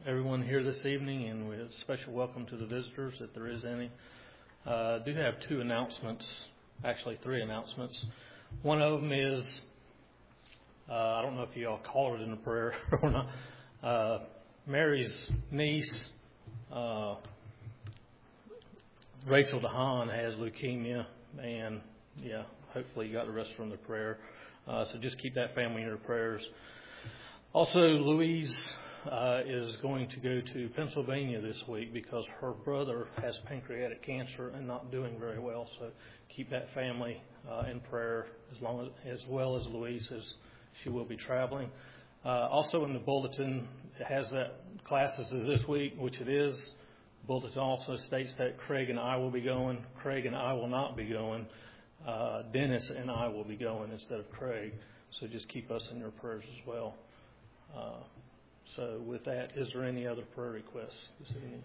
everyone here this evening, and with a special welcome to the visitors, if there is any. I do have two announcements, actually three announcements. One of them is, I don't know if you all call it in the prayer or not, Mary's niece, Rachel DeHaan, has leukemia, and hopefully you got the rest from the prayer. So just keep that family in your prayers. Also, Louise is going to go to Pennsylvania this week because her brother has pancreatic cancer and not doing very well. So keep that family in prayer as well as Louise, as she will be traveling. Also in the bulletin, it has that classes is this week, which it is. The bulletin also states that Craig and I will be going. Craig and I will not be going. Dennis and I will be going instead of Craig. So just keep us in your prayers as well. So with that, is there any other prayer requests this evening?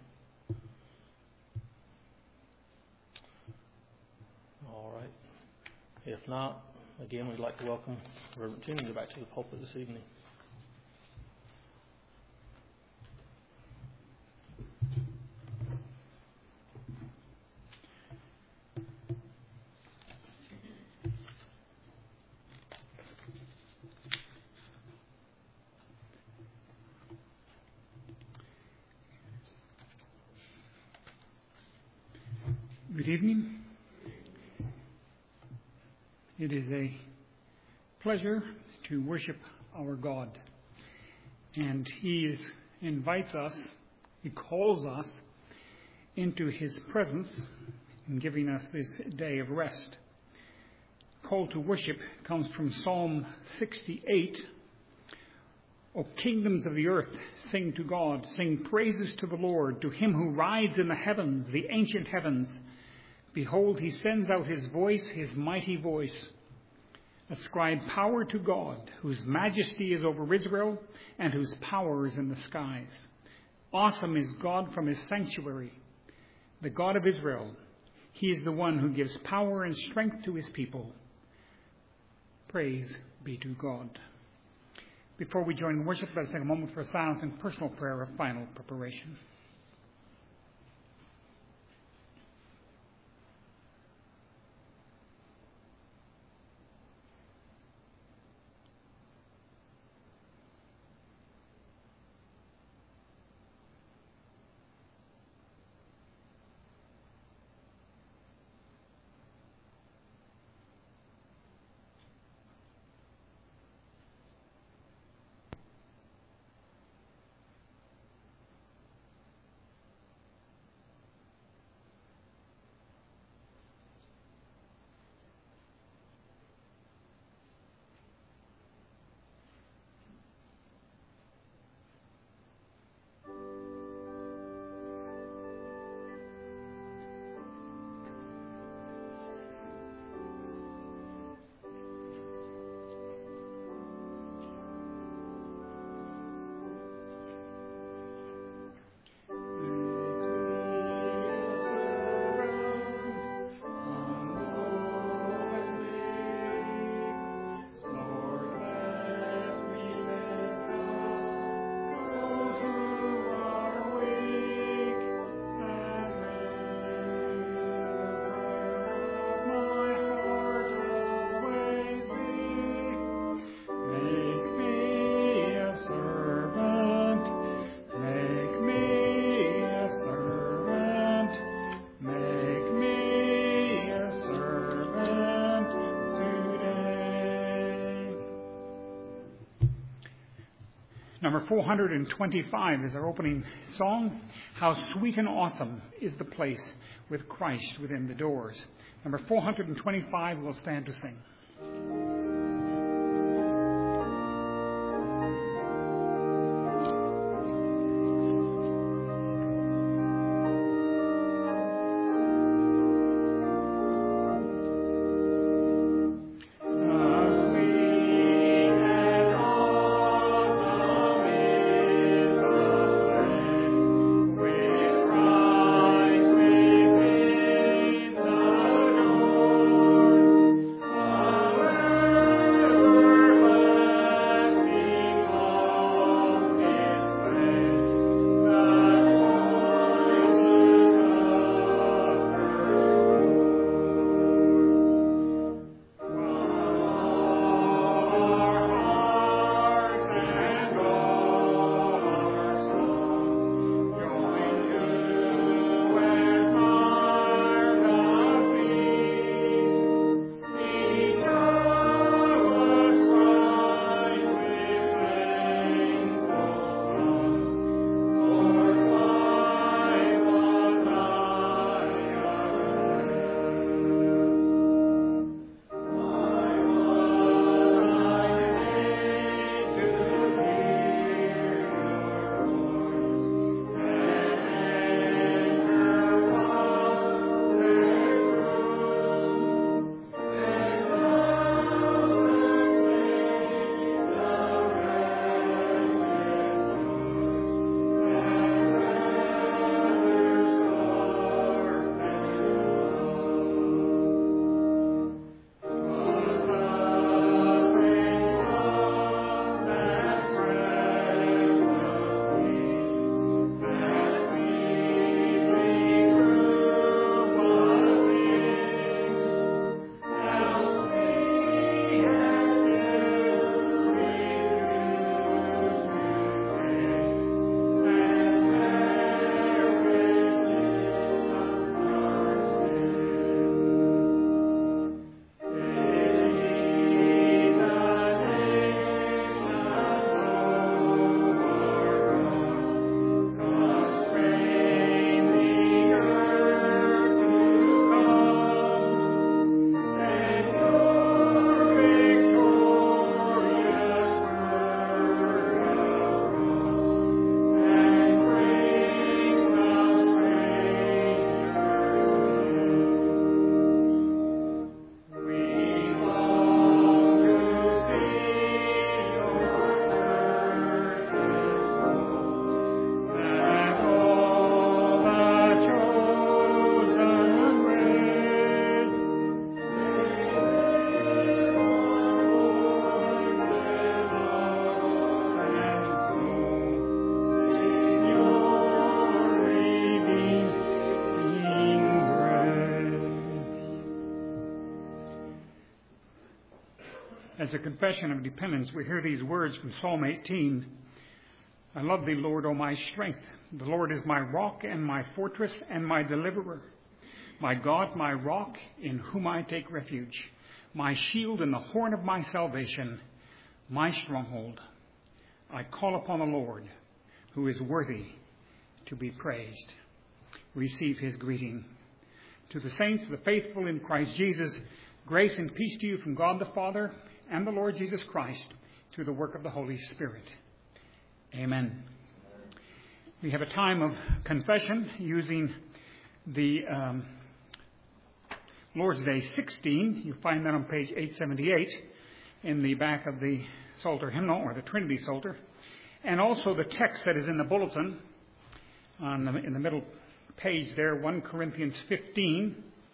All right. If not, again, we'd like to welcome Reverend Tierney back to the pulpit this evening. Good evening. It is a pleasure to worship our God. And He invites us, He calls us into His presence in giving us this day of rest. Call to worship comes from Psalm 68. O kingdoms of the earth, sing to God, sing praises to the Lord, to Him who rides in the heavens, the ancient heavens. Behold, He sends out His voice, His mighty voice. Ascribe power to God, whose majesty is over Israel and whose power is in the skies. Awesome is God from His sanctuary, the God of Israel. He is the one who gives power and strength to His people. Praise be to God. Before we join in worship, let's take a moment for silence and personal prayer of final preparation. Number 425 is our opening song. How sweet and awesome is the place with Christ within the doors. Number 425 will stand to sing. Oh as a confession of dependence, we hear these words from Psalm 18. I love thee, Lord, O my strength. The Lord is my rock and my fortress and my deliverer. My God, my rock, in whom I take refuge. My shield and the horn of my salvation, my stronghold. I call upon the Lord, who is worthy to be praised. Receive his greeting. To the saints, the faithful in Christ Jesus, grace and peace to you from God the Father and the Lord Jesus Christ, through the work of the Holy Spirit. Amen. We have a time of confession using the Lord's Day 16. You find that on page 878 in the back of the Psalter hymnal, or the Trinity Psalter. And also the text that is in the bulletin in the middle page there, 1 Corinthians 15,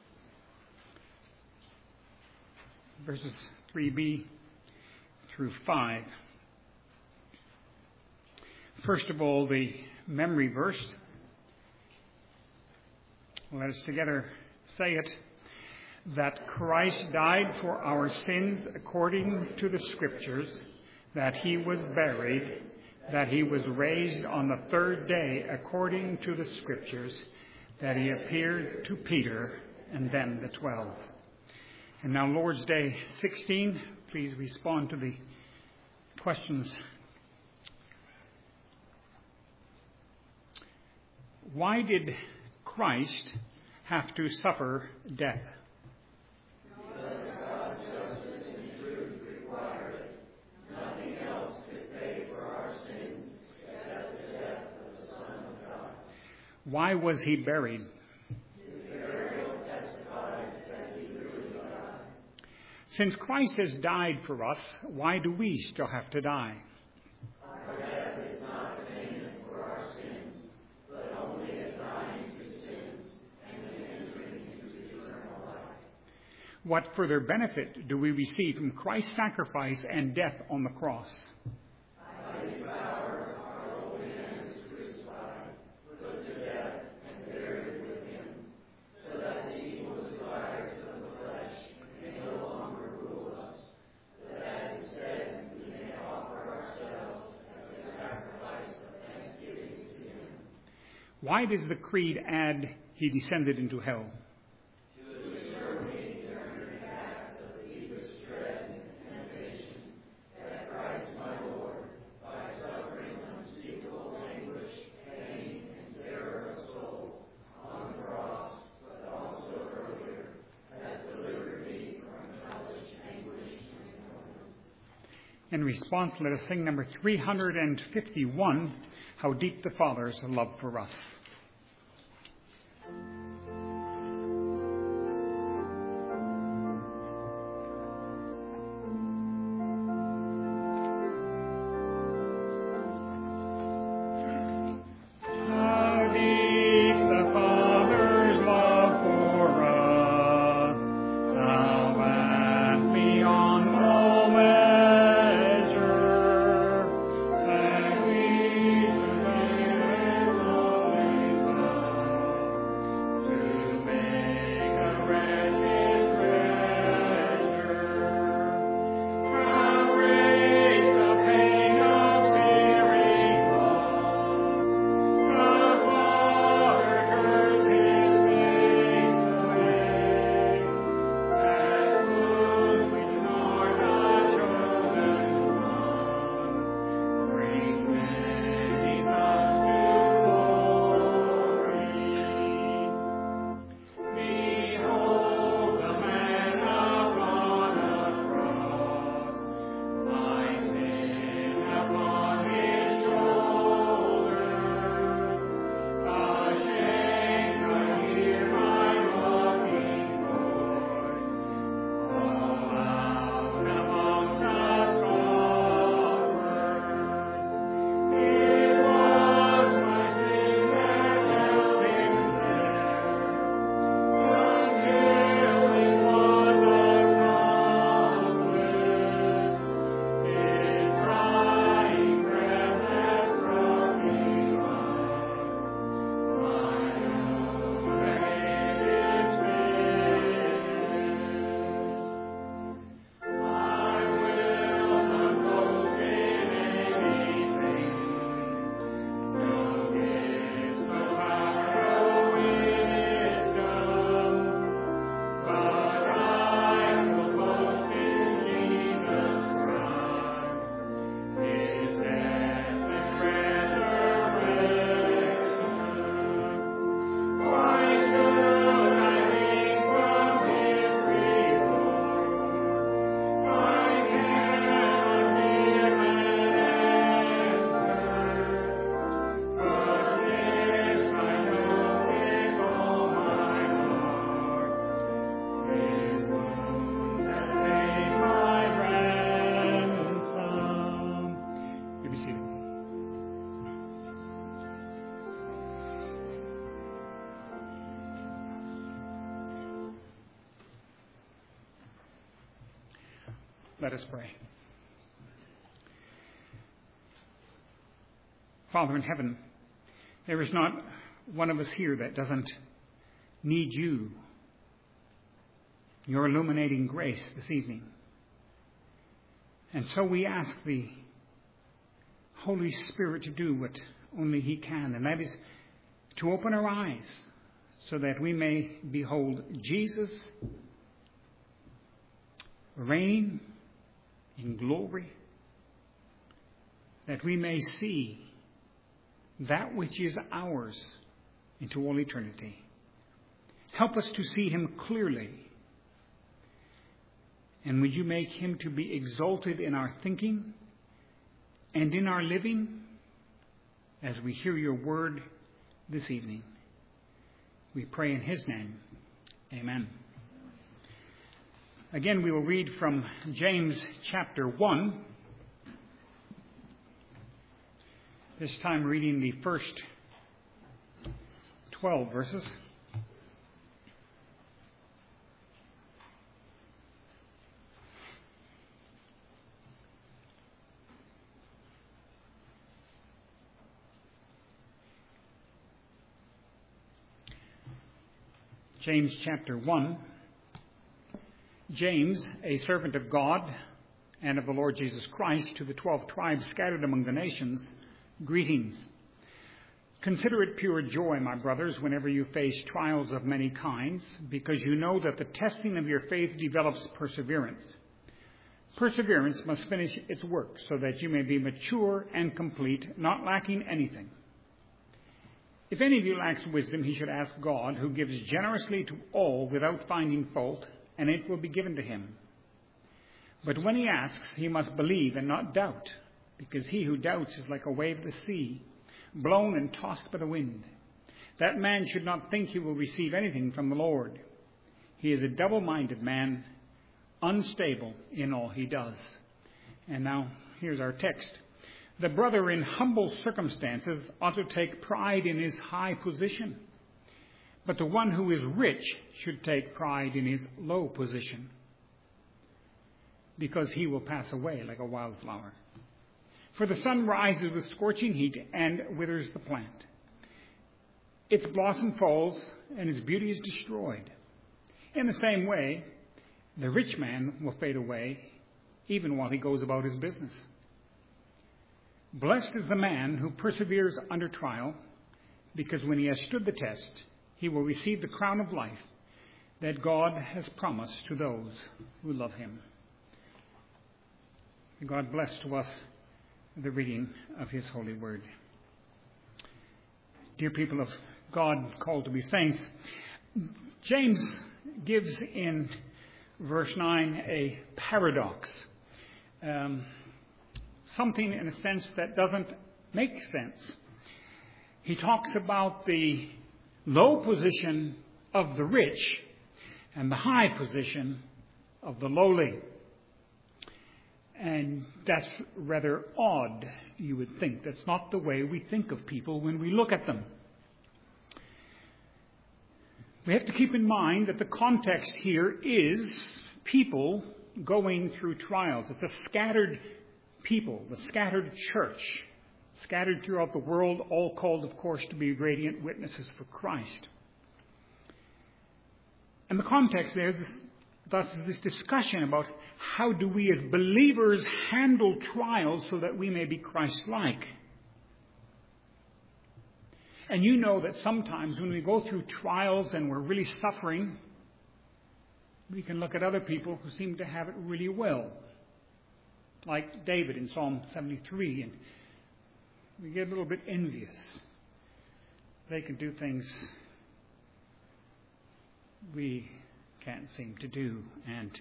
verses 3b through 5. First of all, the memory verse. Let us together say it, that Christ died for our sins according to the Scriptures, that he was buried, that he was raised on the third day according to the Scriptures, that he appeared to Peter and then the 12. And now Lord's Day 16, please respond to the questions. Why did Christ have to suffer death? Because God's justice and truth required it. Nothing else could pay for our sins except the death of the Son of God. Why was he buried? His burial testifies that he really died. Since Christ has died for us, why do we still have to die? Our death is not payment for our sins, but only a dying to sins and an entering into eternal life. What further benefit do we receive from Christ's sacrifice and death on the cross? By his power, our old man is crucified, put to death, and buried with him, so that the evil desires of the flesh may no longer rule us, but that instead we may offer ourselves as a sacrifice of thanksgiving to him. Why does the creed add he descended into hell? To assure me during the acts of the deepest dread and temptation that Christ my Lord, by suffering unspeakable anguish, pain, and terror of soul on the cross, but also earlier, has delivered me from hellish anguish and torment. In response, let us sing number 351, How Deep the Father's Love for Us. How deep the Father's love for us, how vast beyond all measure, that we should Let us pray. Father in heaven, there is not one of us here that doesn't need you, your illuminating grace this evening. And so we ask the Holy Spirit to do what only He can, and that is to open our eyes so that we may behold Jesus reigning in glory, that we may see that which is ours into all eternity. Help us to see Him clearly. And would you make Him to be exalted in our thinking and in our living as we hear your word this evening. We pray in His name. Amen. Again, we will read from James chapter 1. This time reading the first 12 verses. James chapter 1. James, a servant of God and of the Lord Jesus Christ, to the 12 tribes scattered among the nations, greetings. Consider it pure joy, my brothers, whenever you face trials of many kinds, because you know that the testing of your faith develops perseverance. Perseverance must finish its work, so that you may be mature and complete, not lacking anything. If any of you lacks wisdom, he should ask God, who gives generously to all without finding fault, and it will be given to him. But when he asks, he must believe and not doubt, because he who doubts is like a wave of the sea, blown and tossed by the wind. That man should not think he will receive anything from the Lord. He is a double-minded man, unstable in all he does. And now, here's our text. The brother in humble circumstances ought to take pride in his high position, but the one who is rich should take pride in his low position, because he will pass away like a wildflower. For the sun rises with scorching heat and withers the plant. Its blossom falls and its beauty is destroyed. In the same way, the rich man will fade away even while he goes about his business. Blessed is the man who perseveres under trial, because when he has stood the test, he will receive the crown of life that God has promised to those who love him. May God bless to us the reading of his holy word. Dear people of God, called to be saints, James gives in verse 9 a paradox. Something in a sense that doesn't make sense. He talks about the low position of the rich and the high position of the lowly. And that's rather odd, you would think. That's not the way we think of people when we look at them. We have to keep in mind that the context here is people going through trials. It's a scattered people, the scattered church, scattered throughout the world, all called, of course, to be radiant witnesses for Christ. And the context there is this discussion about how do we as believers handle trials so that we may be Christ-like. And you know that sometimes when we go through trials and we're really suffering, we can look at other people who seem to have it really well. Like David in Psalm 73, and we get a little bit envious. They can do things we can't seem to do. And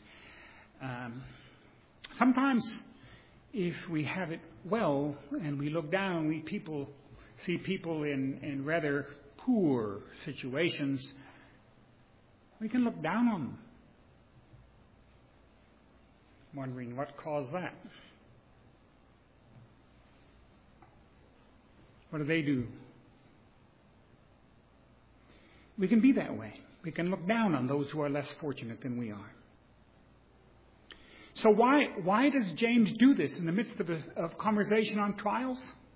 sometimes if we have it well and we look down, we see people in rather poor situations, we can look down on them, wondering what caused that. What do they do? We can be that way. We can look down on those who are less fortunate than we are. So why does James do this in the midst of a conversation on trials?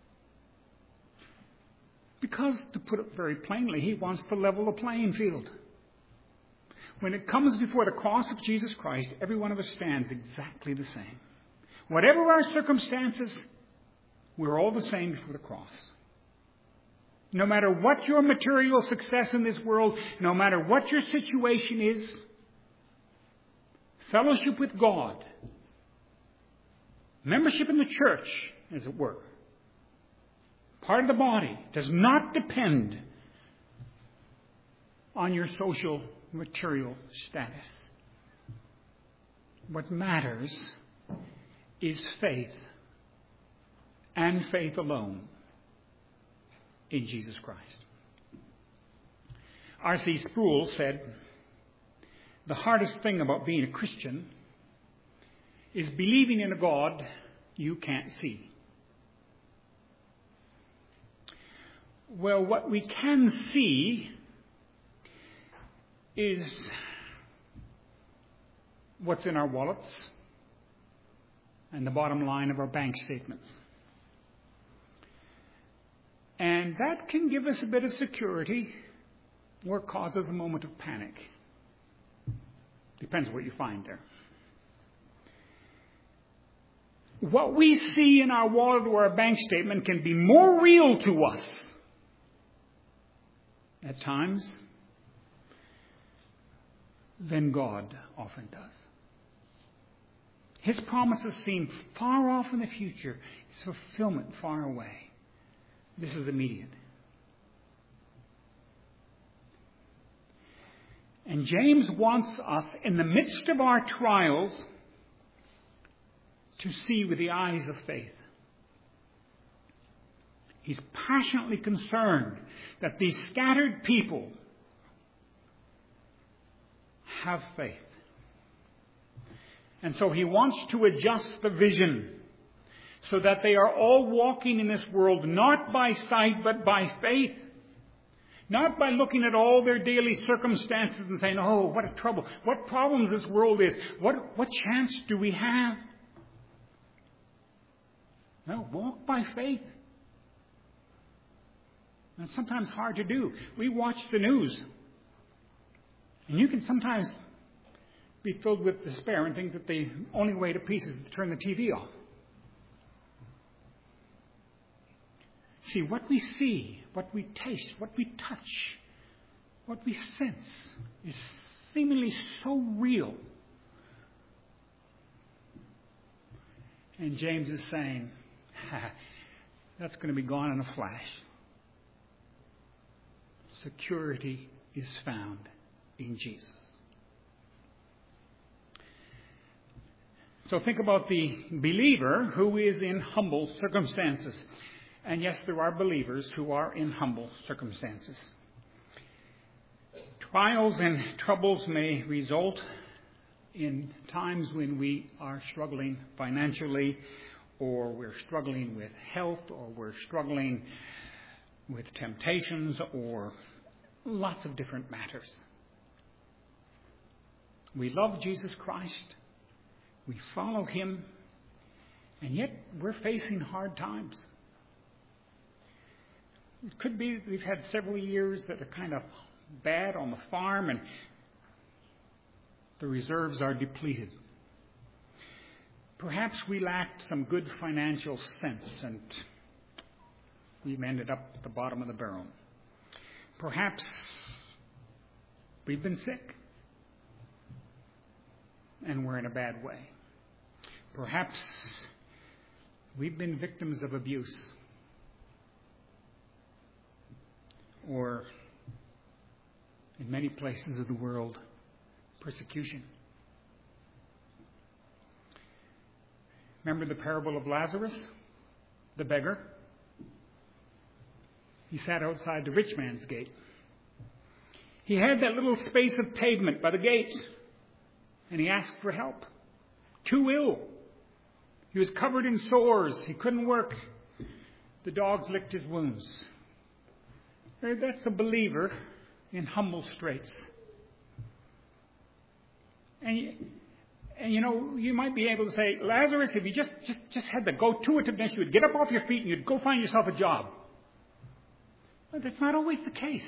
Because, to put it very plainly, he wants to level the playing field. When it comes before the cross of Jesus Christ, every one of us stands exactly the same. Whatever our circumstances, we're all the same before the cross. No matter what your material success in this world, no matter what your situation is, fellowship with God, membership in the church, as it were, part of the body, does not depend on your social material status. What matters is faith, and faith alone, in Jesus Christ. R.C. Sproul said, "The hardest thing about being a Christian is believing in a God you can't see." Well, what we can see is what's in our wallets and the bottom line of our bank statements. And that can give us a bit of security or causes a moment of panic. Depends what you find there. What we see in our wallet or our bank statement can be more real to us at times than God often does. His promises seem far off in the future. His fulfillment far away. This is immediate. And James wants us, in the midst of our trials, to see with the eyes of faith. He's passionately concerned that these scattered people have faith. And so he wants to adjust the vision so that they are all walking in this world not by sight but by faith. Not by looking at all their daily circumstances and saying, "Oh, what a trouble, what problems this world is, what chance do we have?" No, walk by faith. And it's sometimes hard to do. We watch the news, and you can sometimes be filled with despair and think that the only way to peace is to turn the TV off. See, what we see, what we taste, what we touch, what we sense is seemingly so real. And James is saying, that's going to be gone in a flash. Security is found in Jesus. So think about the believer who is in humble circumstances. And yes, there are believers who are in humble circumstances. Trials and troubles may result in times when we are struggling financially, or we're struggling with health, or we're struggling with temptations, or lots of different matters. We love Jesus Christ. We follow Him. And yet we're facing hard times. It could be we've had several years that are kind of bad on the farm and the reserves are depleted. Perhaps we lacked some good financial sense and we've ended up at the bottom of the barrel. Perhaps we've been sick and we're in a bad way. Perhaps we've been victims of abuse. Or, in many places of the world, persecution. Remember the parable of Lazarus, the beggar? He sat outside the rich man's gate. He had that little space of pavement by the gate, and he asked for help. Too ill. He was covered in sores. He couldn't work. The dogs licked his wounds. That's a believer in humble straits. And And you might be able to say, Lazarus, if you just had the go-to-itiveness, you would get up off your feet and you'd go find yourself a job. But that's not always the case.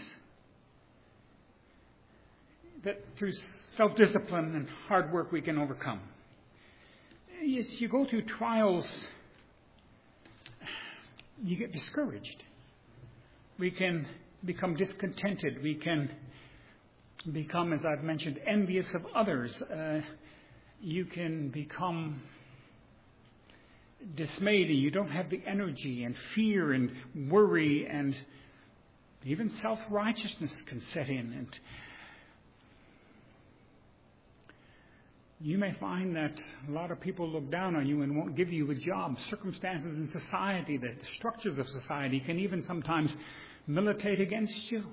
That through self-discipline and hard work we can overcome. Yes, you go through trials, you get discouraged. We can become discontented. We can become, as I've mentioned, envious of others. You can become dismayed and you don't have the energy, and fear and worry and even self-righteousness can set in. And you may find that a lot of people look down on you and won't give you a job. Circumstances in society, the structures of society can even sometimes militate against you.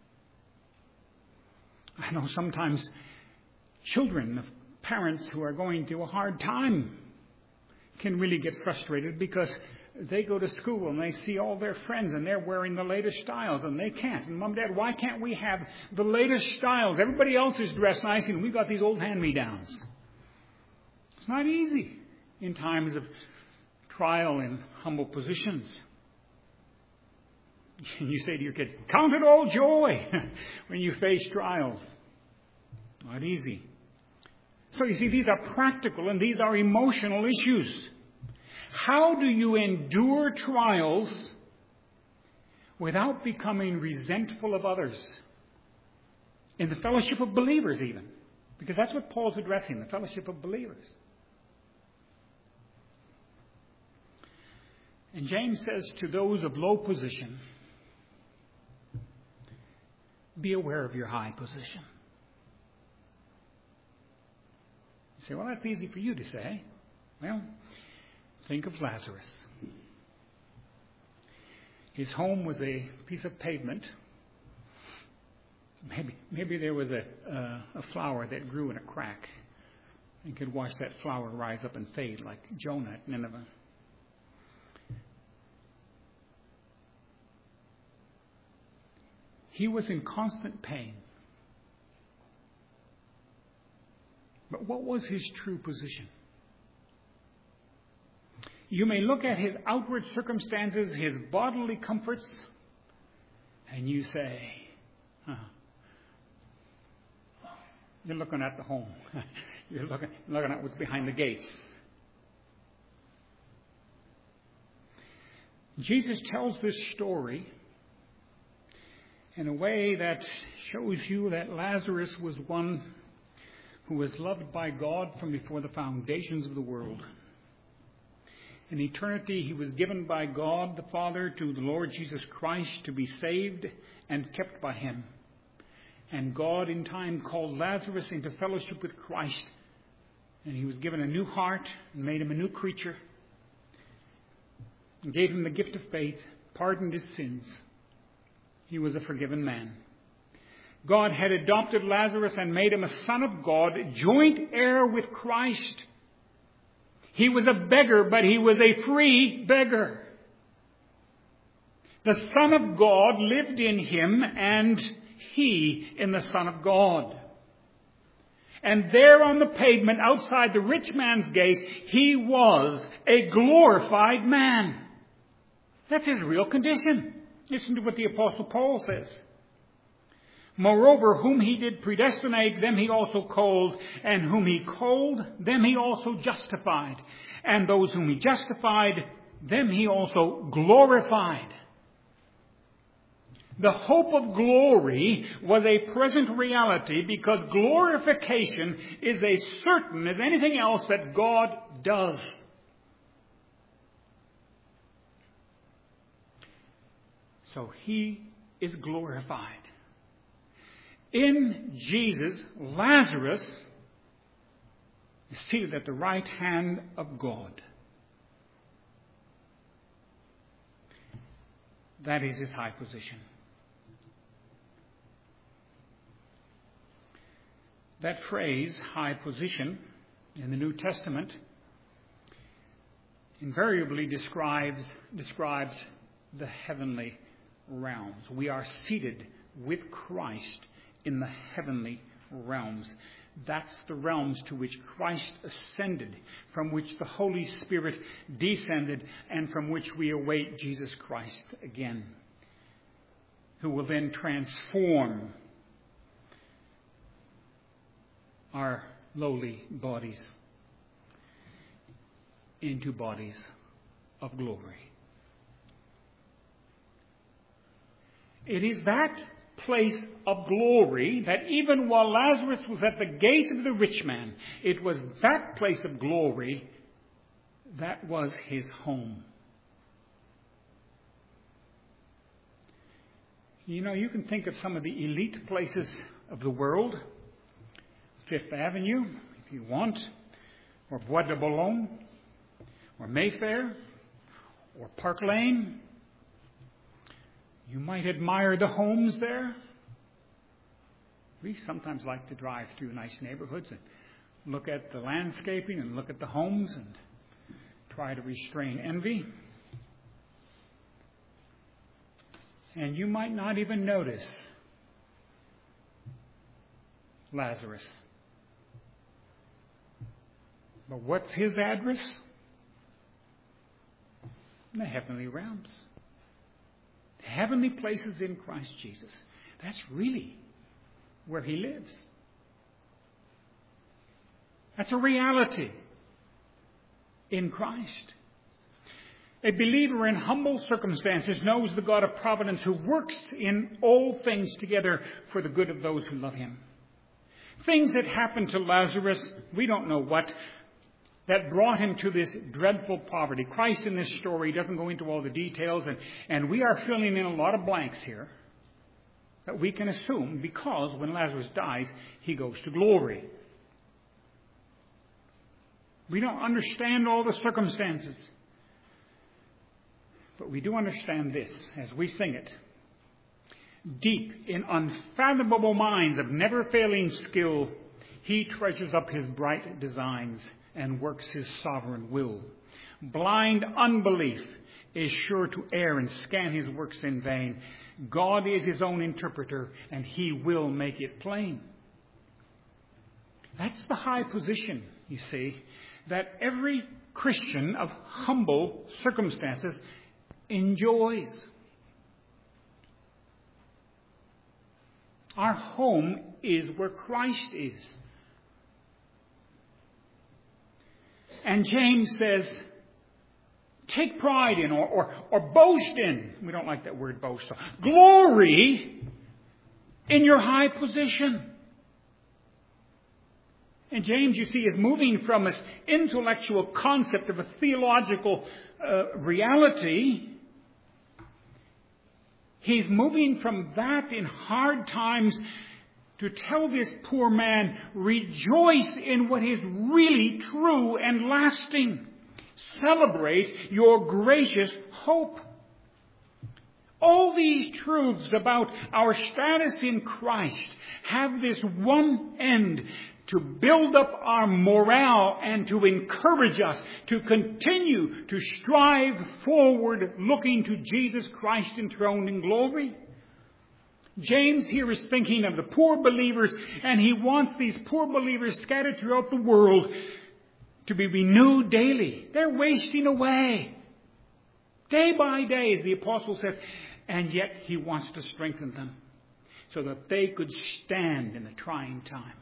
I know sometimes children of parents who are going through a hard time can really get frustrated because they go to school and they see all their friends and they're wearing the latest styles and they can't. And Mom, Dad, why can't we have the latest styles? Everybody else is dressed nice and we've got these old hand-me-downs. It's not easy in times of trial in humble positions. And you say to your kids, count it all joy when you face trials. Not easy. So you see, these are practical and these are emotional issues. How do you endure trials without becoming resentful of others? In the fellowship of believers even. Because that's what Paul's addressing, the fellowship of believers. And James says to those of low position, be aware of your high position. You say, well, that's easy for you to say. Well, think of Lazarus. His home was a piece of pavement. Maybe there was a flower that grew in a crack and could watch that flower rise up and fade like Jonah at Nineveh. He was in constant pain. But what was his true position? You may look at his outward circumstances, his bodily comforts, and you say, you're looking at the home. You're looking at what's behind the gates. Jesus tells this story in a way that shows you that Lazarus was one who was loved by God from before the foundations of the world. In eternity, he was given by God the Father to the Lord Jesus Christ to be saved and kept by him. And God in time called Lazarus into fellowship with Christ. And he was given a new heart and made him a new creature. And gave him the gift of faith, pardoned his sins. He was a forgiven man. God had adopted Lazarus and made him a son of God, joint heir with Christ. He was a beggar, but he was a free beggar. The Son of God lived in him, and he in the Son of God. And there on the pavement outside the rich man's gate, he was a glorified man. That's his real condition. Listen to what the Apostle Paul says. Moreover, whom he did predestinate, them he also called. And whom he called, them he also justified. And those whom he justified, them he also glorified. The hope of glory was a present reality because glorification is as certain as anything else that God does. So he is glorified. In Jesus, Lazarus is seated at the right hand of God. That is his high position. That phrase, high position, in the New Testament invariably describes the heavenly realms. We are seated with Christ in the heavenly realms. That's the realms to which Christ ascended, from which the Holy Spirit descended, and from which we await Jesus Christ again, who will then transform our lowly bodies into bodies of glory. It is that place of glory that even while Lazarus was at the gate of the rich man, it was that place of glory that was his home. You know, you can think of some of the elite places of the world, Fifth Avenue, if you want, or Bois de Boulogne, or Mayfair, or Park Lane. You might admire the homes there. We sometimes like to drive through nice neighborhoods and look at the landscaping and look at the homes and try to restrain envy. And you might not even notice Lazarus. But what's his address? In the heavenly realms. Heavenly places in Christ Jesus. That's really where he lives. That's a reality in Christ. A believer in humble circumstances knows the God of providence who works in all things together for the good of those who love him. Things that happened to Lazarus, we don't know what, that brought him to this dreadful poverty. Christ in this story doesn't go into all the details, and we are filling in a lot of blanks here that we can assume, because when Lazarus dies, he goes to glory. We don't understand all the circumstances, but we do understand this as we sing it. Deep in unfathomable minds of never-failing skill, he treasures up his bright designs and works his sovereign will. Blind unbelief is sure to err and scan his works in vain. God is his own interpreter, and he will make it plain. That's the high position, you see, that every Christian of humble circumstances enjoys. Our home is where Christ is. And James says, take pride in or boast in. We don't like that word boast. So glory in your high position. And James, you see, is moving from this intellectual concept of a theological reality. He's moving from that in hard times to tell this poor man, rejoice in what is really true and lasting. Celebrate your gracious hope. All these truths about our status in Christ have this one end: to build up our morale and to encourage us to continue to strive forward, looking to Jesus Christ enthroned in glory. James here is thinking of the poor believers, and he wants these poor believers scattered throughout the world to be renewed daily. They're wasting away day by day, as the apostle says, and yet he wants to strengthen them so that they could stand in the trying time.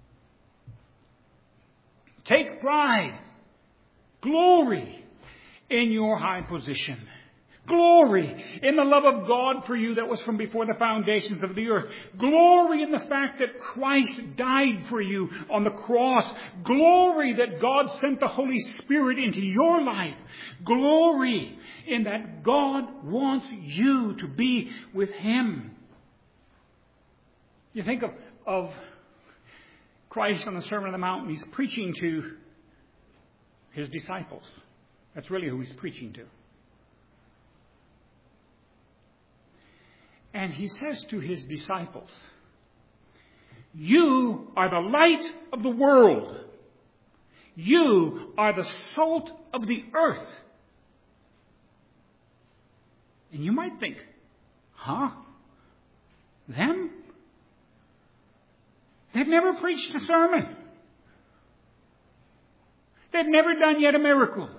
Take pride, glory in your high position. Glory in the love of God for you that was from before the foundations of the earth. Glory in the fact that Christ died for you on the cross. Glory that God sent the Holy Spirit into your life. Glory in that God wants you to be with him. You think of Christ on the Sermon on the Mount. He's preaching to his disciples. That's really who he's preaching to. And he says to his disciples, you are the light of the world. You are the salt of the earth. And you might think, them? They've They've never preached a sermon. They've never done yet a miracle.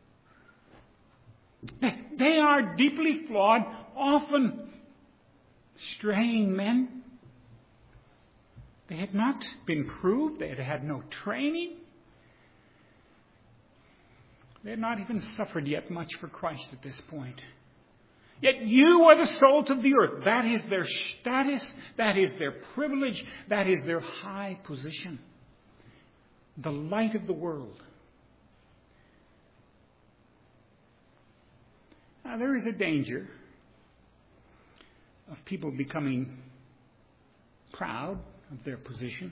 They are deeply flawed, often straying men. They had not been proved. They had had no training. They had not even suffered yet much for Christ at this point. Yet you are the salt of the earth. That is their status. That is their privilege. That is their high position. The light of the world. Now, there is a danger of people becoming proud of their position.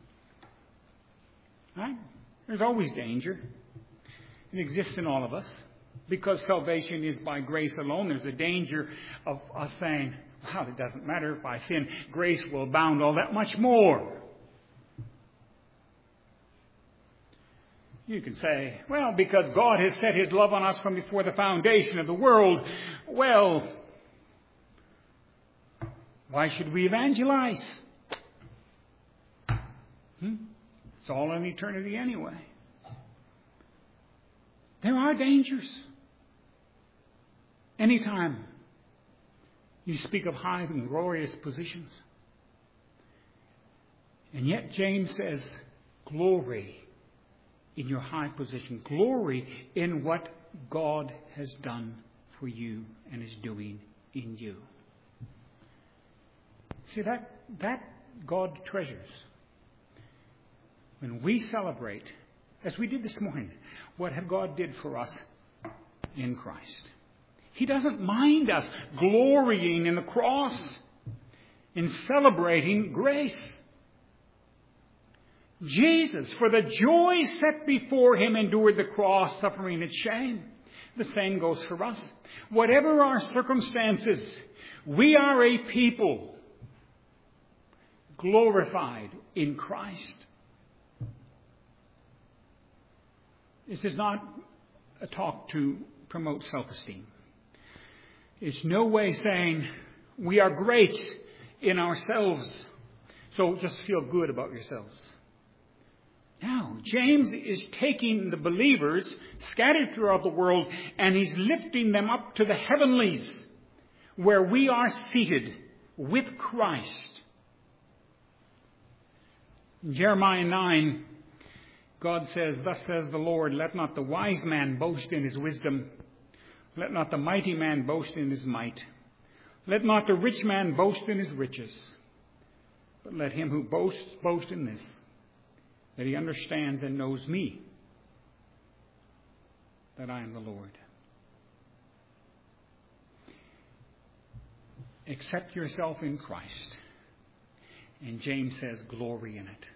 Right? There's always danger. It exists in all of us. Because salvation is by grace alone, there's a danger of us saying, well, it doesn't matter if I sin. Grace will abound all that much more. You can say, well, because God has set His love on us from before the foundation of the world, well, why should we evangelize? It's all in eternity anyway. There are dangers. Anytime you speak of high and glorious positions. And yet James says, glory in your high position. Glory in what God has done for you and is doing in you. See, that God treasures. When we celebrate, as we did this morning, what God did for us in Christ. He doesn't mind us glorying in the cross, in celebrating grace. Jesus, for the joy set before Him, endured the cross, suffering its shame. The same goes for us. Whatever our circumstances, we are a people glorified in Christ. This is not a talk to promote self-esteem. It's no way saying we are great in ourselves, so just feel good about yourselves. Now, James is taking the believers scattered throughout the world and he's lifting them up to the heavenlies where we are seated with Christ. In Jeremiah 9, God says, thus says the Lord, let not the wise man boast in his wisdom. Let not the mighty man boast in his might. Let not the rich man boast in his riches. But let him who boasts, boast in this, that he understands and knows me, that I am the Lord. Accept yourself in Christ. And James says, glory in it.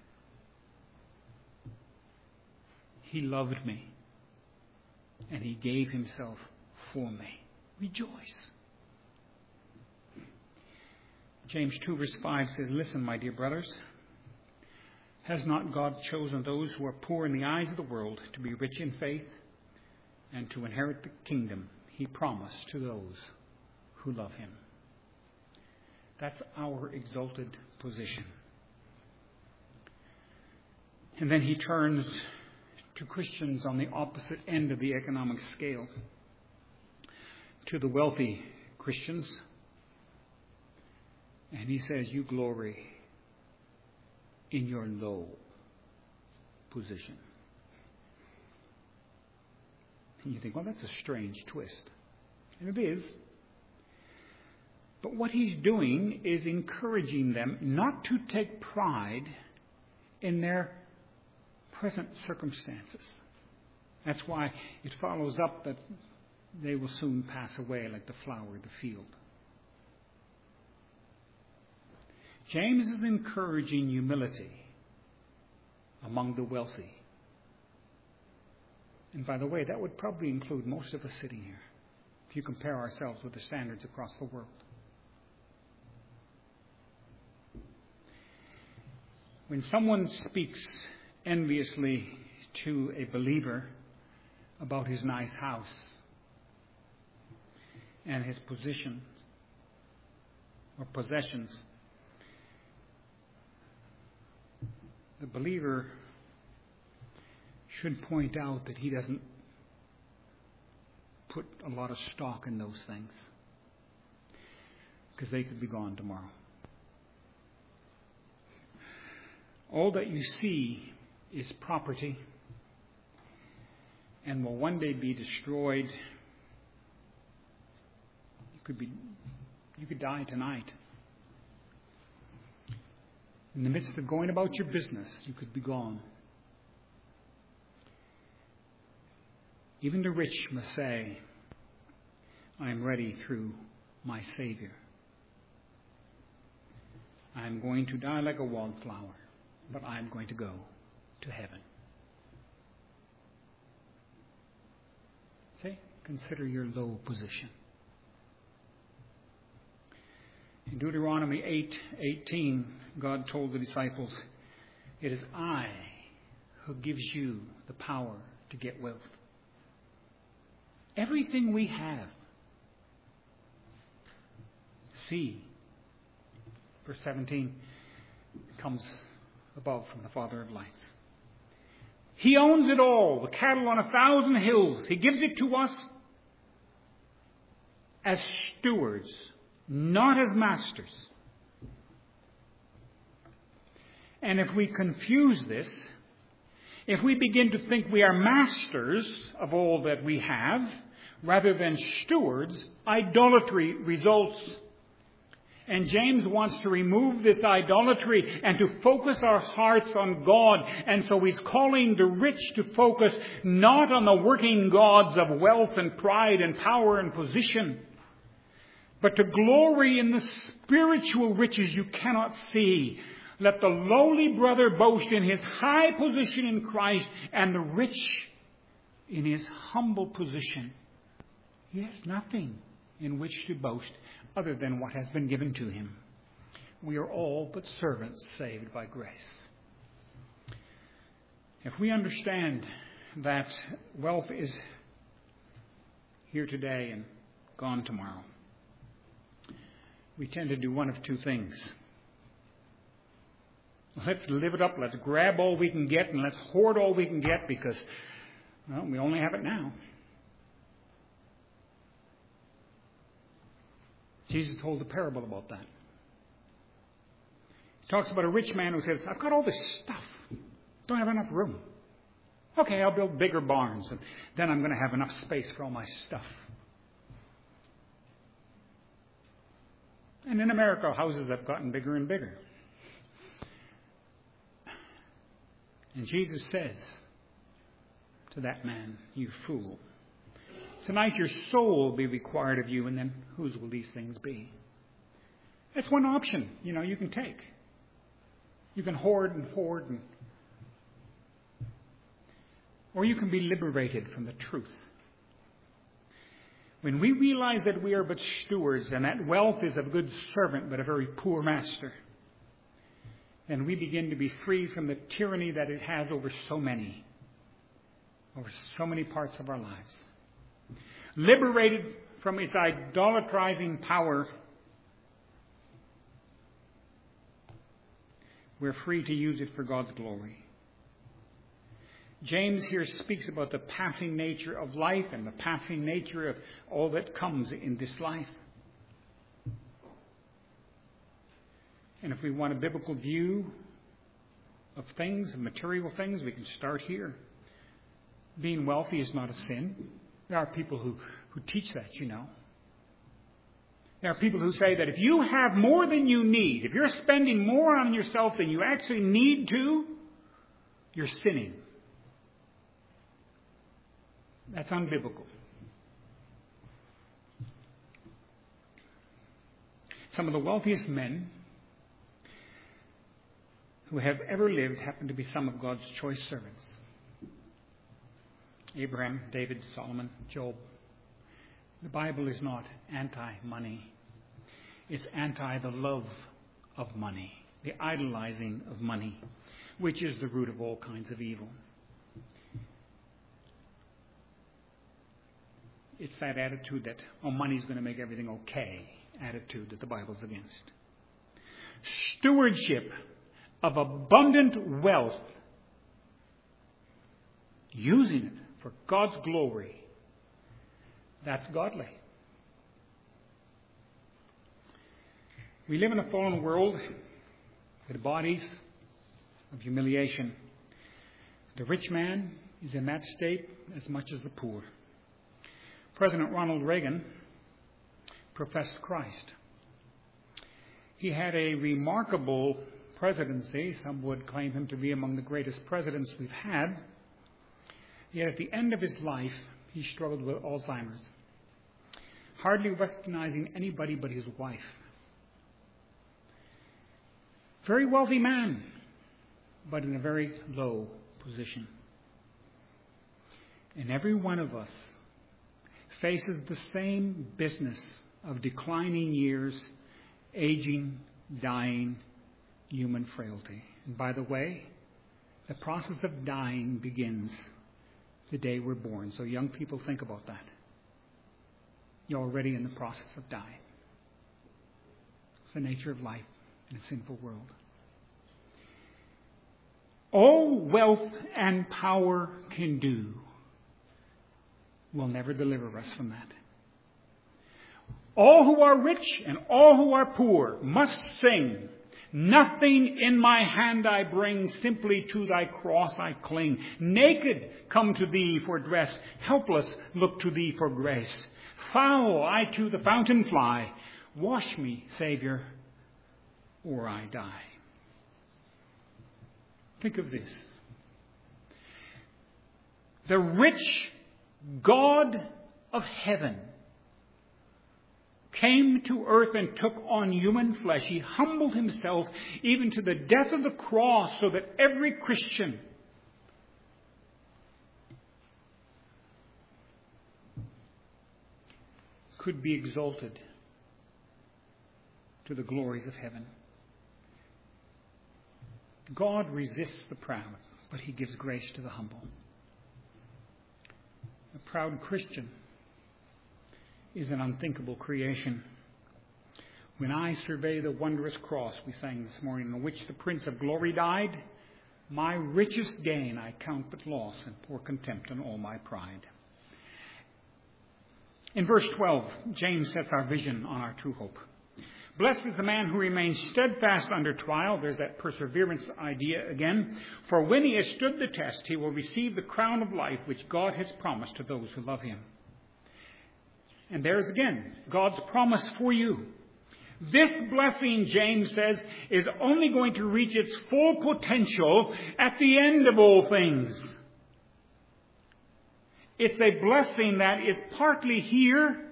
He loved me, and He gave Himself for me. Rejoice. James 2 verse 5 says, listen, my dear brothers, has not God chosen those who are poor in the eyes of the world to be rich in faith and to inherit the kingdom He promised to those who love Him? That's our exalted position. And then he turns to Christians on the opposite end of the economic scale, to the wealthy Christians. And he says, you glory in your low position. And you think, well, that's a strange twist. And it is. But what he's doing is encouraging them not to take pride in their present circumstances. That's why it follows up that they will soon pass away like the flower of the field. James is encouraging humility among the wealthy. And by the way, that would probably include most of us sitting here, if you compare ourselves with the standards across the world. When someone speaks enviously to a believer about his nice house and his position or possessions, the believer should point out that he doesn't put a lot of stock in those things, because they could be gone tomorrow. All that you see is property and will one day be destroyed. You could die tonight. In the midst of going about your business, you could be gone. Even the rich must say, I am ready through my Savior. I am going to die like a wildflower, but I am going to go to heaven. See? Consider your low position. In Deuteronomy 8:18, God told the disciples, it is I who gives you the power to get wealth. Everything we have. See, verse 17 comes above from the Father of life. He owns it all, the cattle on 1,000 hills. He gives it to us as stewards, not as masters. And if we confuse this, if we begin to think we are masters of all that we have, rather than stewards, idolatry results. And James wants to remove this idolatry and to focus our hearts on God. And so he's calling the rich to focus not on the working gods of wealth and pride and power and position, but to glory in the spiritual riches you cannot see. Let the lowly brother boast in his high position in Christ, and the rich in his humble position. He has nothing in which to boast other than what has been given to him. We are all but servants saved by grace. If we understand that wealth is here today and gone tomorrow, we tend to do one of two things. Let's live it up. Let's grab all we can get and let's hoard all we can get because, well, we only have it now. Jesus told a parable about that. He talks about a rich man who says, I've got all this stuff. Don't have enough room. Okay, I'll build bigger barns and then I'm going to have enough space for all my stuff. And in America, houses have gotten bigger and bigger. And Jesus says to that man, you fool, tonight your soul will be required of you, and then whose will these things be? That's one option, you can take. You can hoard, or you can be liberated from the truth. When we realize that we are but stewards and that wealth is a good servant but a very poor master, and we begin to be free from the tyranny that it has over so many parts of our lives. Liberated from its idolatrizing power, we're free to use it for God's glory. James here speaks about the passing nature of life and the passing nature of all that comes in this life. And if we want a biblical view of things, of material things, we can start here. Being wealthy is not a sin. There are people who teach that, There are people who say that if you have more than you need, if you're spending more on yourself than you actually need to, you're sinning. That's unbiblical. Some of the wealthiest men who have ever lived happen to be some of God's choice servants. Abraham, David, Solomon, Job. The Bible is not anti-money. It's anti the love of money, the idolizing of money, which is the root of all kinds of evil. It's that attitude that, money's going to make everything okay, attitude that the Bible's against. Stewardship of abundant wealth, using it for God's glory, that's godly. We live in a fallen world with bodies of humiliation. The rich man is in that state as much as the poor. President Ronald Reagan professed Christ. He had a remarkable presidency. Some would claim him to be among the greatest presidents we've had. Yet at the end of his life, he struggled with Alzheimer's, hardly recognizing anybody but his wife. Very wealthy man, but in a very low position. And every one of us faces the same business of declining years, aging, dying, human frailty. And by the way, the process of dying begins the day we're born. So young people, think about that. You're already in the process of dying. It's the nature of life in a sinful world. All wealth and power can do will never deliver us from that. All who are rich and all who are poor must sing, "Nothing in my hand I bring, simply to thy cross I cling. Naked come to thee for dress, helpless look to thee for grace. Foul I to the fountain fly, wash me, Savior, or I die." Think of this. The rich God of heaven came to earth and took on human flesh. He humbled himself even to the death of the cross so that every Christian could be exalted to the glories of heaven. God resists the proud, but he gives grace to the humble. A proud Christian is an unthinkable creation. When I survey the wondrous cross, we sang this morning, on which the Prince of Glory died, my richest gain I count but loss and pour contempt on all my pride. In verse 12, James sets our vision on our true hope. Blessed is the man who remains steadfast under trial. There's that perseverance idea again. For when he has stood the test, he will receive the crown of life which God has promised to those who love him. And there's again God's promise for you. This blessing, James says, is only going to reach its full potential at the end of all things. It's a blessing that is partly here,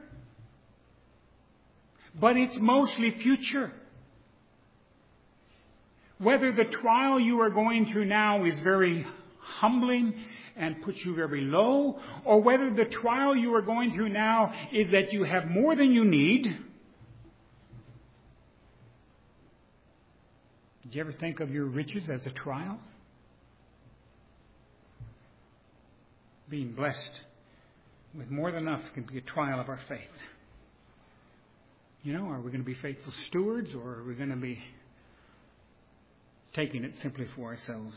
but it's mostly future. Whether the trial you are going through now is very humbling and puts you very low, or whether the trial you are going through now is that you have more than you need. Did you ever think of your riches as a trial? Being blessed with more than enough can be a trial of our faith. You know, are we going to be faithful stewards, or are we going to be taking it simply for ourselves?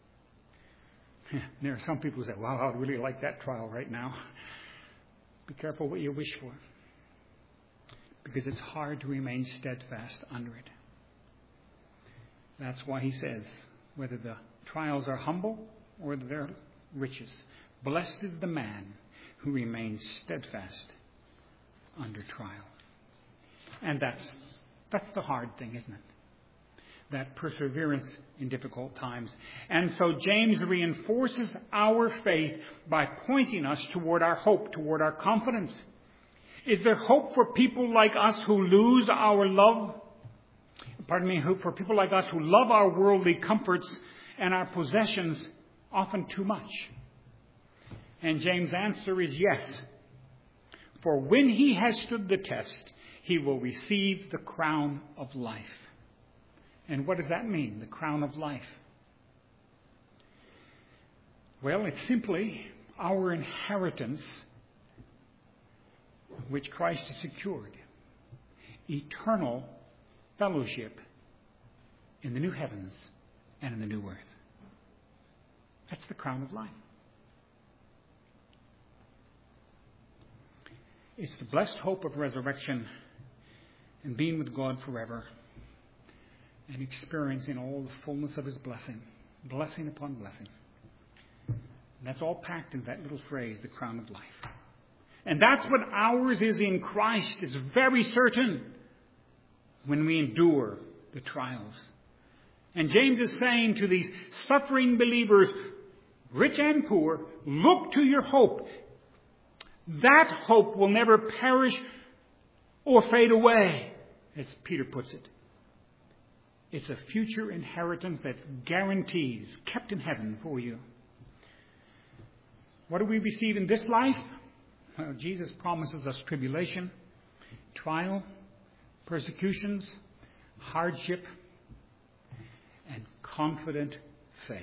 There are some people who say, "Wow, I'd really like that trial right now." Be careful what you wish for, because it's hard to remain steadfast under it. That's why he says, whether the trials are humble or they're riches, blessed is the man who remains steadfast under trial. And that's the hard thing, isn't it? That perseverance in difficult times. And so James reinforces our faith by pointing us toward our hope, toward our confidence. Is there hope for people like us who lose our love? For people like us who love our worldly comforts and our possessions often too much? And James' answer is yes. For when he has stood the test, he will receive the crown of life. And what does that mean, the crown of life? Well, it's simply our inheritance which Christ has secured. Eternal fellowship in the new heavens and in the new earth. That's the crown of life. It's the blessed hope of resurrection and being with God forever and experiencing all the fullness of His blessing, blessing upon blessing. And that's all packed in that little phrase, the crown of life. And that's what ours is in Christ. It's very certain when we endure the trials. And James is saying to these suffering believers, rich and poor, look to your hope. That hope will never perish or fade away, as Peter puts it. It's a future inheritance that's guaranteed, kept in heaven for you. What do we receive in this life? Well, Jesus promises us tribulation, trial, persecutions, hardship, and confident faith.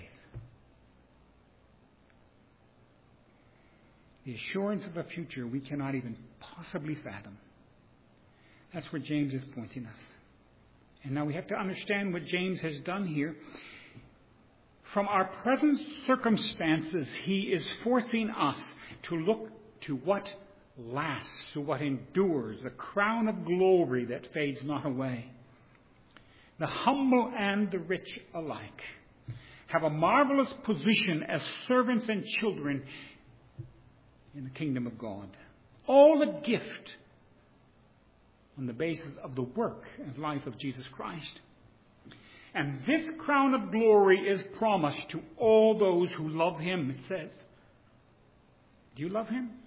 The assurance of a future we cannot even possibly fathom. That's what James is pointing us. And now we have to understand what James has done here. From our present circumstances, he is forcing us to look to what lasts, to what endures, the crown of glory that fades not away. The humble and the rich alike have a marvelous position as servants and children in the kingdom of God. All a gift on the basis of the work and life of Jesus Christ. And this crown of glory is promised to all those who love Him, it says. Do you love Him?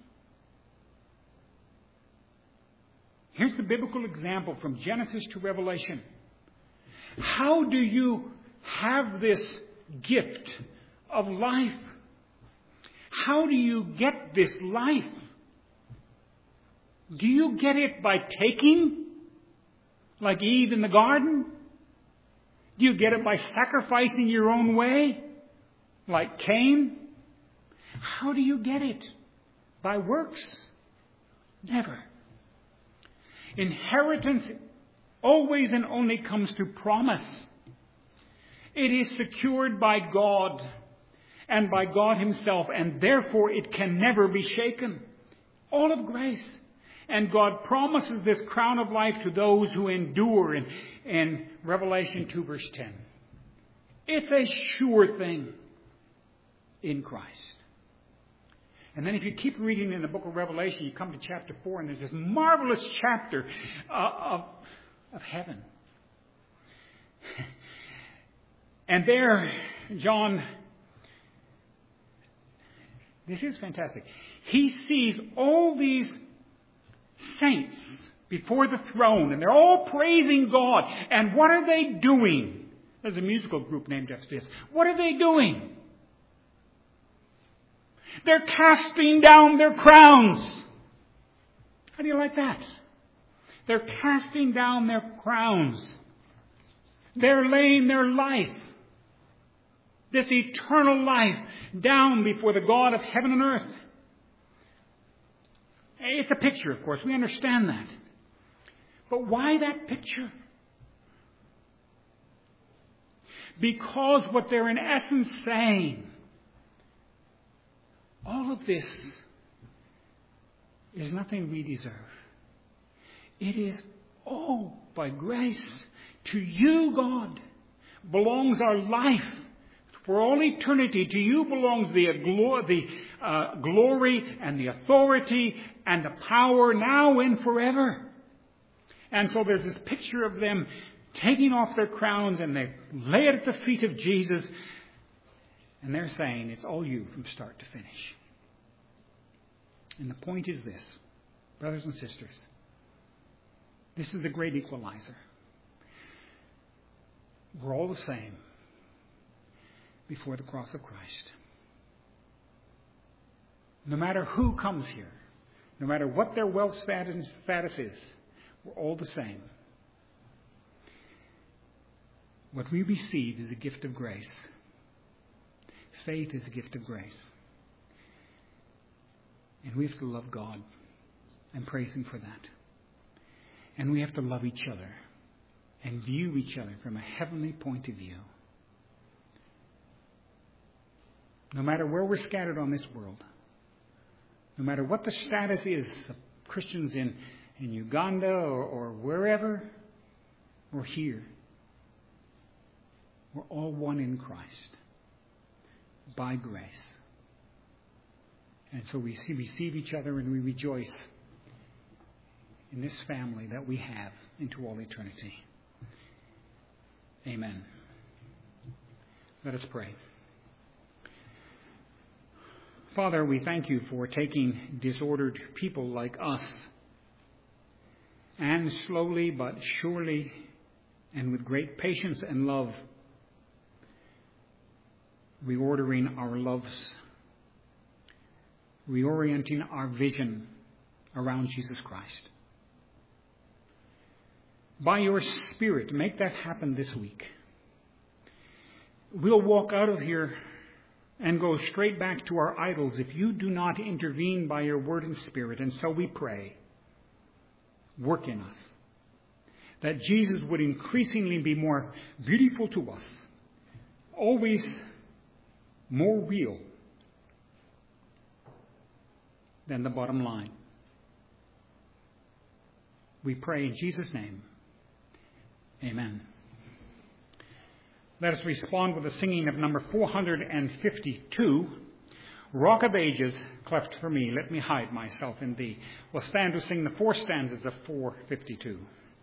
Here's the biblical example from Genesis to Revelation. How do you have this gift of life? How do you get this life? Do you get it by taking, like Eve in the garden? Do you get it by sacrificing your own way, like Cain? How do you get it? By works? Never. Inheritance always and only comes through promise. It is secured by God and by God Himself, and therefore it can never be shaken. All of grace. And God promises this crown of life to those who endure in Revelation 2 verse 10. It's a sure thing in Christ. And then if you keep reading in the book of Revelation, you come to chapter 4, and there's this marvelous chapter of heaven. And there, John, this is fantastic. He sees all these saints before the throne, and they're all praising God. And what are they doing? There's a musical group named after this. What are they doing? They're casting down their crowns. How do you like that? They're casting down their crowns. They're laying their life, this eternal life, down before the God of heaven and earth. It's a picture, of course. We understand that. But why that picture? Because what they're in essence saying, all of this is nothing we deserve. It is all by grace. To you, God, belongs our life. For all eternity, to you belongs the glory and the authority and the power now and forever. And so there's this picture of them taking off their crowns, and they lay it at the feet of Jesus. And they're saying, it's all you from start to finish. And the point is this, brothers and sisters. This is the great equalizer. We're all the same before the cross of Christ. No matter who comes here, no matter what their wealth status is, we're all the same. What we receive is a gift of grace. Faith is a gift of grace. And we have to love God and praise Him for that. And we have to love each other and view each other from a heavenly point of view. no matter where we're scattered on this world, no matter what the status is of Christians in Uganda or wherever, or here, we're all one in Christ by grace. And so we receive each other and we rejoice in this family that we have into all eternity. Amen. Let us pray. Father, we thank you for taking disordered people like us and slowly but surely and with great patience and love reordering our loves, reorienting our vision around Jesus Christ. By your Spirit, make that happen this week. We'll walk out of here and go straight back to our idols if you do not intervene by your word and Spirit. And so we pray, work in us, that Jesus would increasingly be more beautiful to us, always more real than the bottom line. We pray in Jesus' name. Amen. Let us respond with the singing of number 452, Rock of Ages, cleft for me, let me hide myself in thee. We'll stand to sing the 4 stanzas of 452.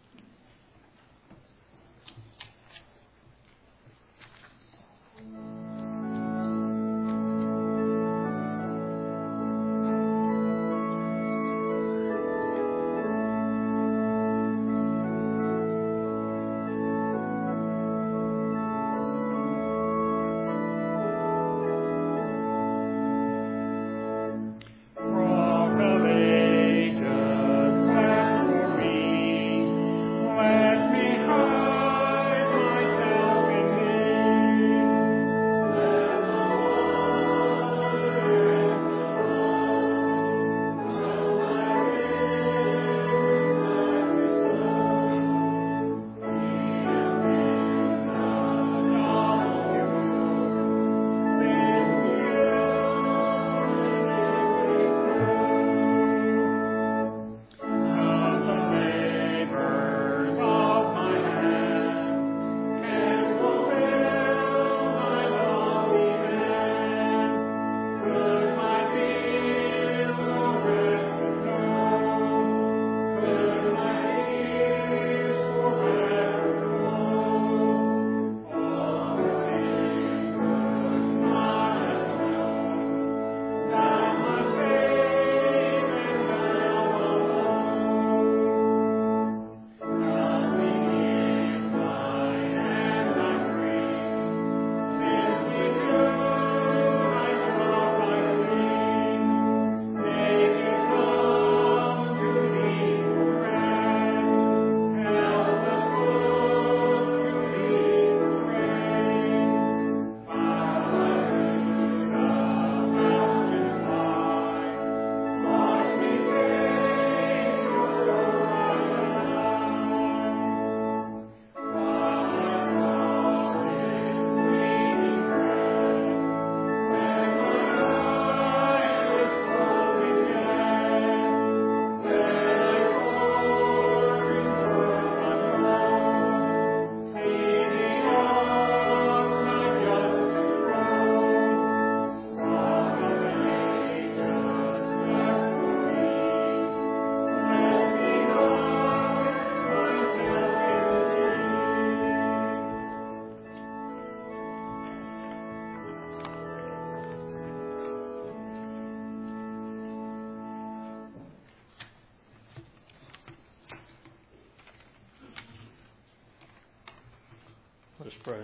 Let us pray.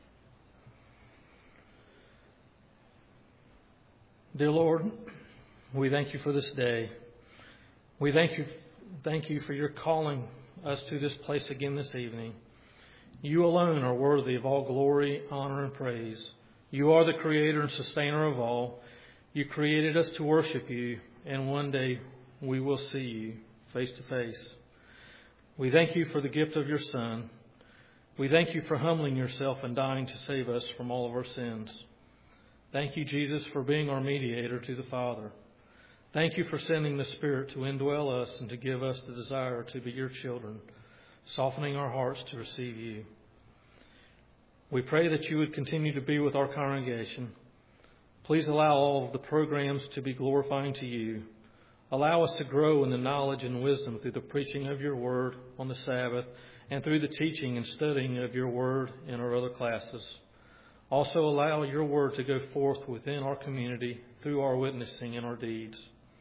Dear Lord, we thank you for this day. We thank you for your calling us to this place again this evening. You alone are worthy of all glory, honor, and praise. You are the creator and sustainer of all. You created us to worship you, and one day we will see you face to face. We thank you for the gift of your Son. We thank you for humbling yourself and dying to save us from all of our sins. Thank you, Jesus, for being our mediator to the Father. Thank you for sending the Spirit to indwell us and to give us the desire to be your children, softening our hearts to receive you. We pray that you would continue to be with our congregation. Please allow all of the programs to be glorifying to you. Allow us to grow in the knowledge and wisdom through the preaching of your word on the Sabbath and through the teaching and studying of your word in our other classes. Also allow your word to go forth within our community through our witnessing and our deeds.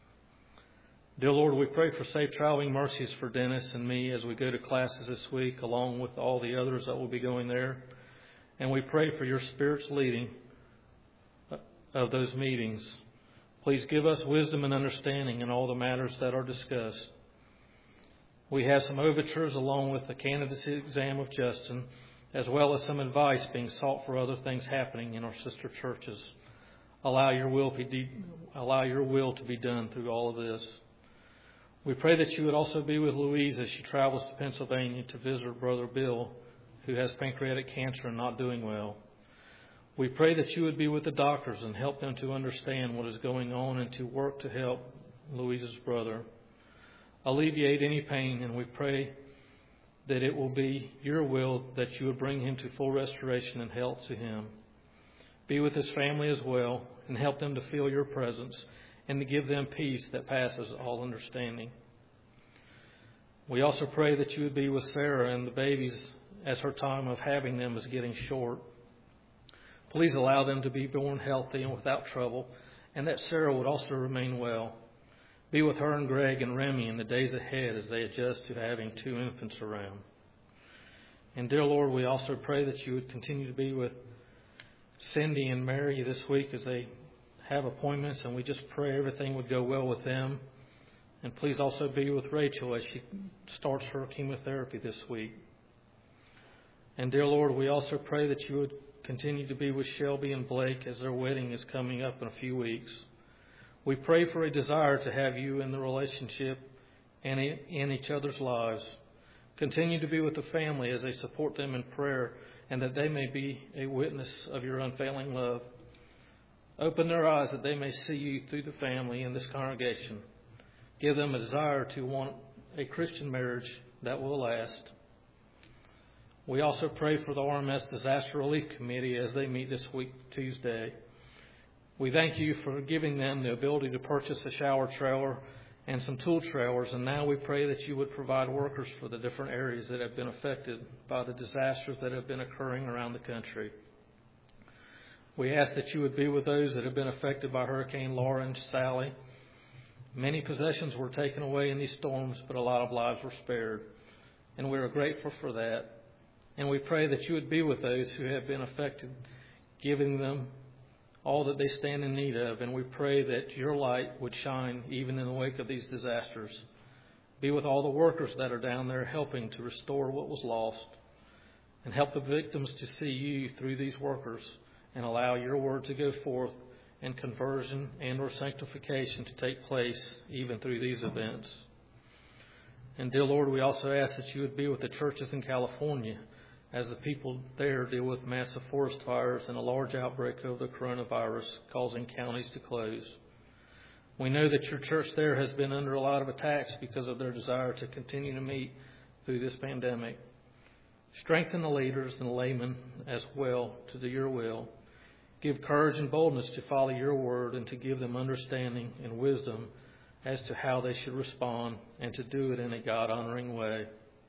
Dear Lord, we pray for safe traveling mercies for Dennis and me as we go to classes this week, along with all the others that will be going there. And we pray for your Spirit's leading of those meetings. Please give us wisdom and understanding in all the matters that are discussed. We have some overtures along with the candidacy exam of Justin, as well as some advice being sought for other things happening in our sister churches. Allow your will to be done through all of this. We pray that you would also be with Louise as she travels to Pennsylvania to visit her brother Bill, who has pancreatic cancer and not doing well. We pray that you would be with the doctors and help them to understand what is going on and to work to help Louise's brother. Alleviate any pain, and we pray that it will be your will that you would bring him to full restoration and health to him. Be with his family as well and help them to feel your presence and to give them peace that passes all understanding. We also pray that you would be with Sarah and the babies as her time of having them is getting short. Please allow them to be born healthy and without trouble, and that Sarah would also remain well. Be with her and Greg and Remy in the days ahead as they adjust to having 2 infants around. And dear Lord, we also pray that you would continue to be with Cindy and Mary this week as they have appointments, and we just pray everything would go well with them. And please also be with Rachel as she starts her chemotherapy this week. And dear Lord, we also pray that you would continue to be with Shelby and Blake as their wedding is coming up in a few weeks. We pray for a desire to have you in the relationship and in each other's lives. Continue to be with the family as they support them in prayer and that they may be a witness of your unfailing love. Open their eyes that they may see you through the family in this congregation. Give them a desire to want a Christian marriage that will last. We also pray for the RMS Disaster Relief Committee as they meet this week, Tuesday. We thank you for giving them the ability to purchase a shower trailer and some tool trailers, and now we pray that you would provide workers for the different areas that have been affected by the disasters that have been occurring around the country. We ask that you would be with those that have been affected by Hurricane Laura and Sally. Many possessions were taken away in these storms, but a lot of lives were spared, and we are grateful for that. And we pray that you would be with those who have been affected, giving them all that they stand in need of. And we pray that your light would shine even in the wake of these disasters. Be with all the workers that are down there helping to restore what was lost. And help the victims to see you through these workers and allow your word to go forth and conversion and or sanctification to take place even through these events. And dear Lord, we also ask that you would be with the churches in California as the people there deal with massive forest fires and a large outbreak of the coronavirus causing counties to close. We know that your church there has been under a lot of attacks because of their desire to continue to meet through this pandemic. Strengthen the leaders and laymen as well to do your will. Give courage and boldness to follow your word and to give them understanding and wisdom as to how they should respond and to do it in a God-honoring way.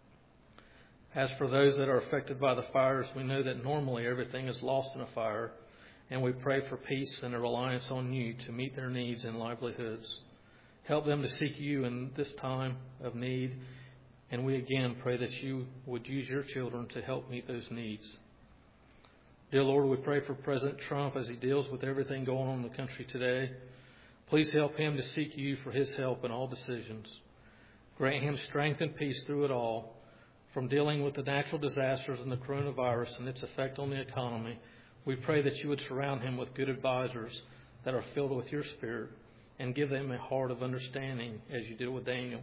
As for those that are affected by the fires, we know that normally everything is lost in a fire, and we pray for peace and a reliance on you to meet their needs and livelihoods. Help them to seek you in this time of need, and we again pray that you would use your children to help meet those needs. Dear Lord, we pray for President Trump as he deals with everything going on in the country today. Please help him to seek you for his help in all decisions. Grant him strength and peace through it all. From dealing with the natural disasters and the coronavirus and its effect on the economy, we pray that you would surround him with good advisors that are filled with your Spirit and give them a heart of understanding as you did with Daniel.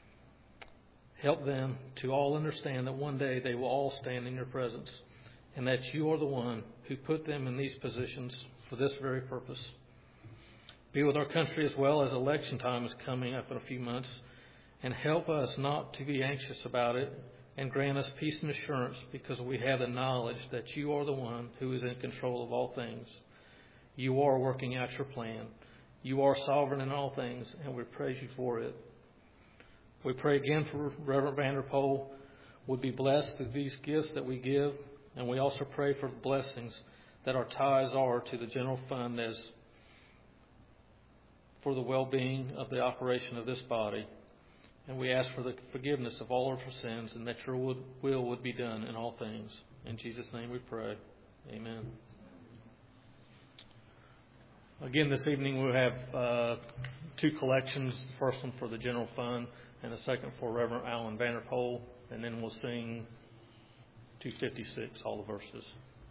Help them to all understand that one day they will all stand in your presence and that you are the one who put them in these positions for this very purpose. Be with our country as well, as election time is coming up in a few months, and help us not to be anxious about it, and grant us peace and assurance, because we have the knowledge that you are the one who is in control of all things. You are working out your plan. You are sovereign in all things, and we praise you for it. We pray again for Reverend Vanderpoel would be blessed through these gifts that we give, and we also pray for the blessings that our tithes are to the general fund as for the well-being of the operation of this body. And we ask for the forgiveness of all of our sins, and that your will would be done in all things. In Jesus' name we pray. Amen. Again, this evening we'll have two collections. The first one for the general fund, and the second for Reverend Alan Vanderpoel. And then we'll sing 256, all the verses.